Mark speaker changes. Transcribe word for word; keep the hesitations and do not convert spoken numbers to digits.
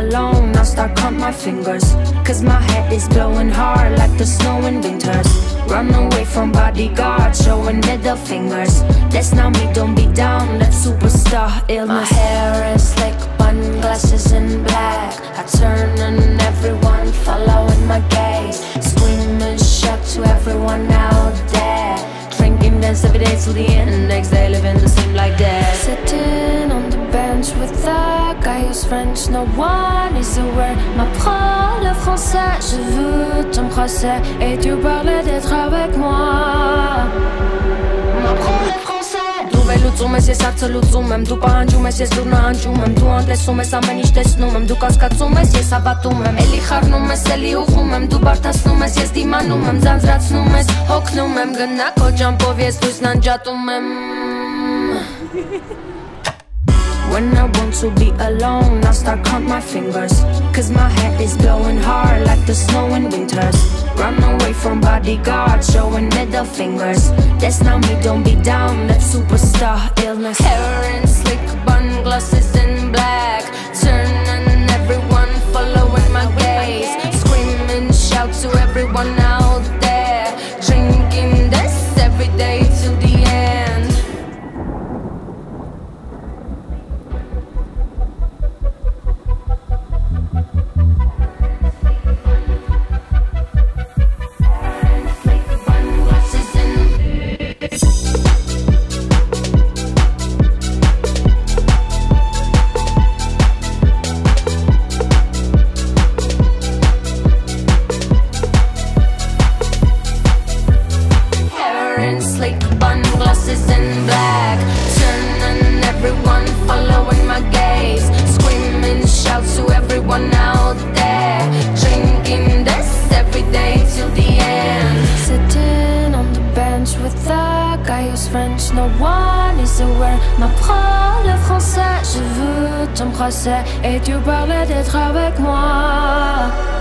Speaker 1: alone, I'll start count my fingers. Cause my head is blowing hard like the snow in winters. Run away from bodyguards, showing middle fingers. That's not me, don't be down, that's superstar illness. My hair is slick, bun, glasses in black. I turn and everyone following my gaze. Scream and shout to everyone out there. Drinking, dance every day till the end. Next day living the same like that. Sitting on the bench with the guy who's French, no one is aware. M'apprends le français, je veux t'embrasser. Et tu parlais d'être avec moi. M'apprends le français. Dove luțume si sarță luțumem. După angiume si zdurna angiumem. Tu antlesume sa me niște snumem. Du kaskatsume si sabatumem. Eli harnume seli uchumem. Du bartasnume si zdimanumem. Zanzracnumem, hoknumem. Gâna kocam powiedz tu snanjatumem. When I want to be alone, I'll start count my fingers. Cause my head is blowing hard like the snow in winters. Run away from bodyguards, showing middle fingers. That's not me, don't be down, that's superstar illness. Hair in slick bun, glasses in black. Turn and everyone following my gaze. Scream and shout to everyone out there. Drinking this every day till the end. Slick bun, glasses in black. Turn and everyone following my gaze. Scream and shout to everyone out there. Drinking this every day till the end. Sitting on the bench with the guy who's French, no one is aware. M'apprends le français, je veux t'embrasser. Et tu parlais d'être avec moi.